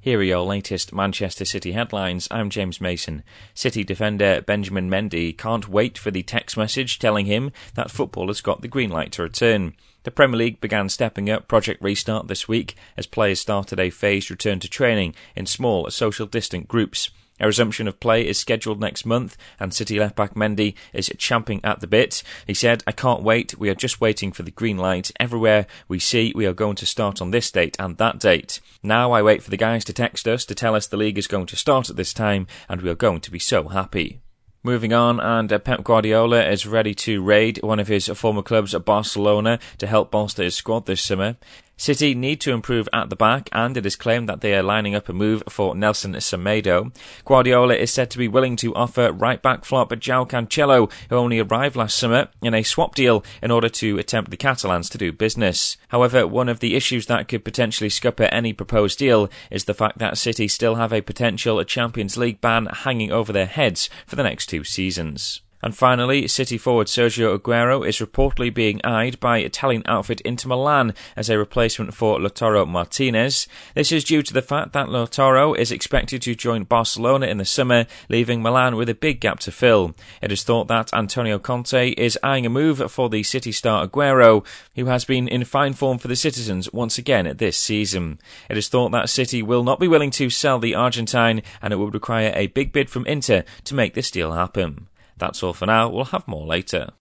Here are your latest Manchester City headlines. I'm James Mason. City defender Benjamin Mendy can't wait for the text message telling him that football has got the green light to return. The Premier League began stepping up Project Restart this week as players started a phased return to training in small, social distant groups. A resumption of play is scheduled next month, and City left-back Mendy is champing at the bit. He said, "I can't wait, we are just waiting for the green light. Everywhere we see we are going to start on this date and that date. Now I wait for the guys to text us to tell us the league is going to start at this time, and we are going to be so happy." Moving on, and Pep Guardiola is ready to raid one of his former clubs at Barcelona to help bolster his squad this summer. City need to improve at the back, and it is claimed that they are lining up a move for Nelson Semedo. Guardiola is said to be willing to offer right-back flop João Cancelo, who only arrived last summer, in a swap deal in order to attempt the Catalans to do business. However, one of the issues that could potentially scupper any proposed deal is the fact that City still have a potential Champions League ban hanging over their heads for the next 2 seasons. And finally, City forward Sergio Aguero is reportedly being eyed by Italian outfit Inter Milan as a replacement for Lautaro Martinez. This is due to the fact that Lautaro is expected to join Barcelona in the summer, leaving Milan with a big gap to fill. It is thought that Antonio Conte is eyeing a move for the City star Aguero, who has been in fine form for the citizens once again this season. It is thought that City will not be willing to sell the Argentine, and it would require a big bid from Inter to make this deal happen. That's all for now. We'll have more later.